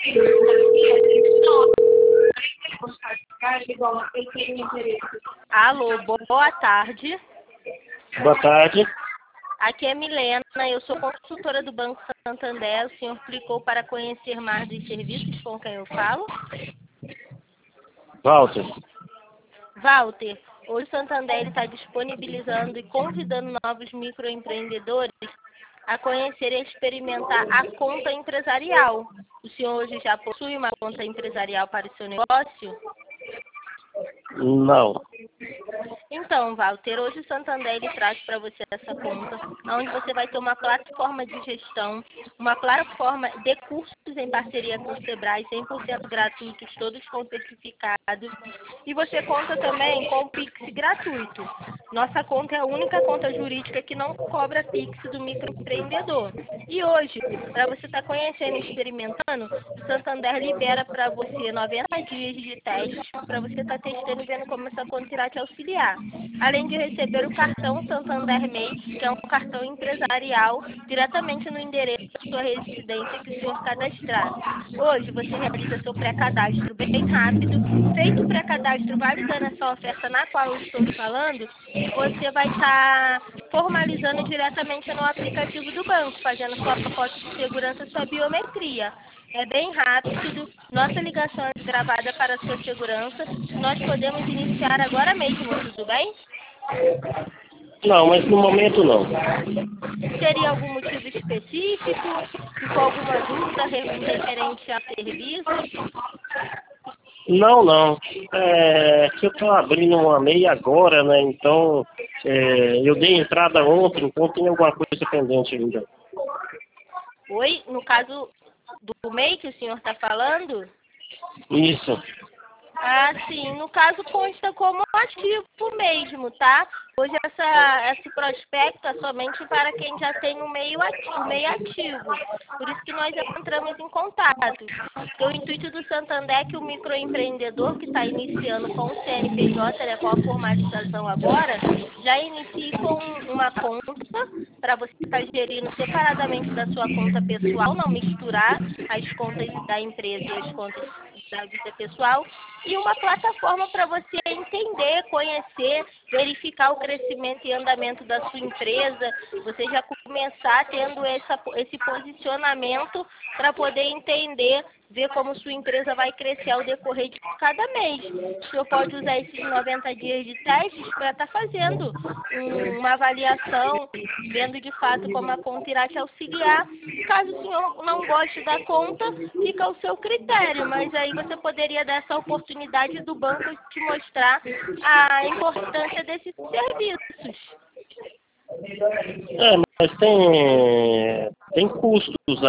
Alô, boa tarde. Boa tarde. Aqui é Milena, eu sou consultora do Banco Santander. O senhor clicou para conhecer mais dos serviços com quem eu falo? Walter. Walter, hoje o Santander está disponibilizando e convidando novos microempreendedores a conhecer e experimentar a conta empresarial. O senhor hoje já possui uma conta empresarial para o seu negócio? Não. Então, Walter, hoje o Santander ele traz para você essa conta, onde você vai ter uma plataforma de gestão, uma plataforma de cursos em parceria com o Sebrae, 100% gratuitos, todos com certificados. E você conta também com o Pix gratuito. Nossa conta é a única conta jurídica que não cobra Pix do microempreendedor. E hoje, para você estar conhecendo e experimentando, o Santander libera para você 90 dias de teste, para você estar testando e vendo como essa conta irá te auxiliar. Além de receber o cartão Santander Make, que é um cartão empresarial, diretamente no endereço da sua residência que o senhor cadastrar. Hoje você realiza seu pré-cadastro bem rápido. Feito o pré-cadastro validando essa oferta na qual eu estou falando, você vai estar formalizando diretamente no aplicativo do banco, fazendo sua foto de segurança, sua biometria. É bem rápido, nossa ligação é gravada para a sua segurança. Nós podemos iniciar agora mesmo, tudo bem? Não, mas no momento não. Teria algum motivo específico? Ficou alguma dúvida referente ao serviço? Não. Que eu estou abrindo uma MEI agora, né? Então, eu dei entrada ontem, então tem alguma coisa pendente ainda. Oi? No caso do MEI que o senhor está falando? Isso. Ah, sim. No caso, consta como ativo mesmo, tá? Hoje esse prospecto é somente para quem já tem um meio ativo. Por isso que nós entramos em contato. Porque o intuito do Santander é que o microempreendedor que está iniciando com o CNPJ, né, com a formalização agora, já inicie com uma conta para você estar gerindo separadamente da sua conta pessoal, não misturar as contas da empresa e as contas da vida pessoal, e uma plataforma para você entender, conhecer, verificar o crescimento e andamento da sua empresa, você já começar tendo esse posicionamento para poder entender, ver como sua empresa vai crescer ao decorrer de cada mês. O senhor pode usar esses 90 dias de testes para estar fazendo uma avaliação, vendo de fato como a conta irá te auxiliar. Caso o senhor não goste da conta, fica ao seu critério, mas aí você poderia dar essa oportunidade do banco te mostrar a importância desses serviços. Mas tem custos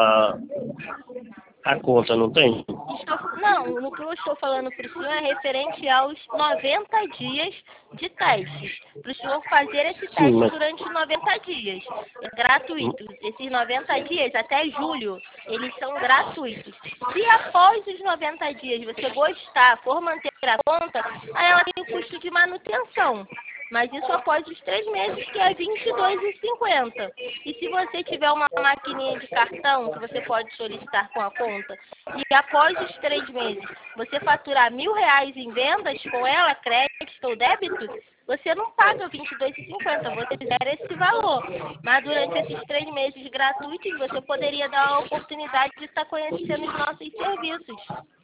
a conta, não tem? Não, no que eu estou falando para o senhor é referente aos 90 dias de testes. Para o senhor fazer esse teste durante 90 dias. É gratuito. Esses 90 dias, até julho, eles são gratuitos. Se após os 90 dias você gostar, for manter a conta, aí ela tem o custo de manutenção. Mas isso após os 3 meses, que é R$ 22,50. E se você tiver uma maquininha de cartão, que você pode solicitar com a conta, e após os 3 meses você faturar R$ 1.000 em vendas com ela, crédito ou débito, você não paga R$ 22,50, você zera esse valor. Mas durante esses 3 meses gratuitos, você poderia dar a oportunidade de estar conhecendo os nossos serviços.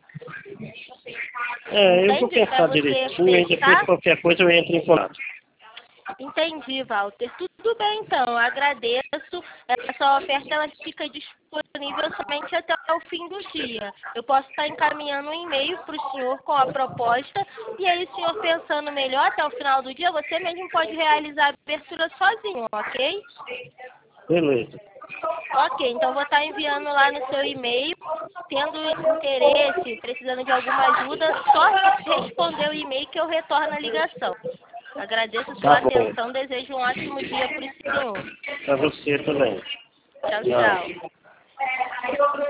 Eu vou pensar direitinho e depois qualquer coisa eu entro em contato. Entendi, Walter. Tudo bem, então. Eu agradeço. Essa oferta ela fica disponível somente até o fim do dia. Eu posso estar encaminhando um e-mail para o senhor com a proposta e aí o senhor pensando melhor até o final do dia, você mesmo pode realizar a abertura sozinho, ok? Beleza. Ok, então vou estar enviando lá no seu e-mail, tendo interesse, precisando de alguma ajuda, só responder o e-mail que eu retorno a ligação. Agradeço a sua atenção, desejo um ótimo dia para o senhor. Para você também. Tchau, tchau.